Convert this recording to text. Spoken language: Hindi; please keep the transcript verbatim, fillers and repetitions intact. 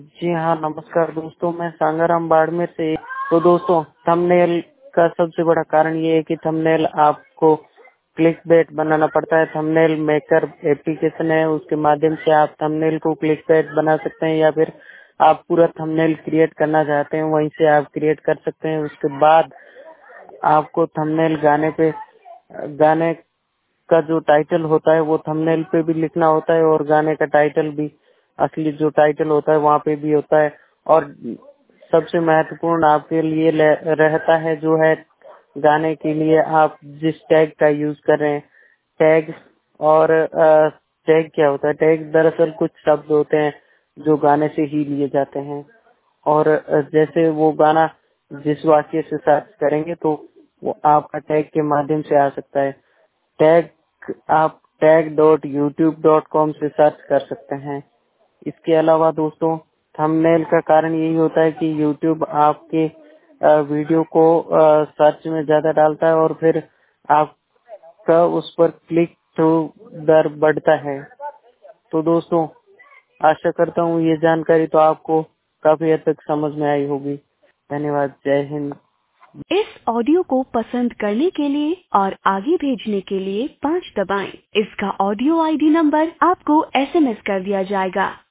जी हाँ, नमस्कार दोस्तों, मैं सांगाराम बाड़मेर से। तो दोस्तों, थंबनेल का सबसे बड़ा कारण ये है कि थंबनेल आपको क्लिकबेट बनाना पड़ता है। थंबनेल मेकर एप्लीकेशन है, उसके माध्यम से आप थंबनेल को क्लिकबेट बना सकते हैं, या फिर आप पूरा थंबनेल क्रिएट करना चाहते हैं वहीं से आप क्रिएट कर सकते हैं। उसके बाद आपको थंबनेल गाने पे गाने का जो टाइटल होता है वो थंबनेल पे भी लिखना होता है, और गाने का टाइटल भी, असली जो टाइटल होता है वहाँ पे भी होता है। और सबसे महत्वपूर्ण आपके लिए ले- रहता है जो है, गाने के लिए आप जिस टैग का यूज कर रहे हैं, टैग। और टैग क्या होता है? टैग दरअसल कुछ शब्द होते हैं जो गाने से ही लिए जाते हैं, और अ, जैसे वो गाना जिस वाक्य से सर्च करेंगे तो वो आपका टैग के माध्यम से आ सकता है। टैग आप tag dot YouTube dot com से सर्च कर सकते हैं। इसके अलावा दोस्तों, थंबनेल का कारण यही होता है कि यूट्यूब आपके अ, वीडियो को अ, सर्च में ज्यादा डालता है, और फिर आपका उस पर क्लिक थ्रू दर बढ़ता है। तो दोस्तों, आशा करता हूँ ये जानकारी तो आपको काफी हद तक समझ में आई होगी। धन्यवाद। जय हिंद। इस ऑडियो को पसंद करने के लिए और आगे भेजने के लिए पाँच दबाएं। इसका ऑडियो आईडी नंबर आपको एसएमएस कर दिया जाएगा।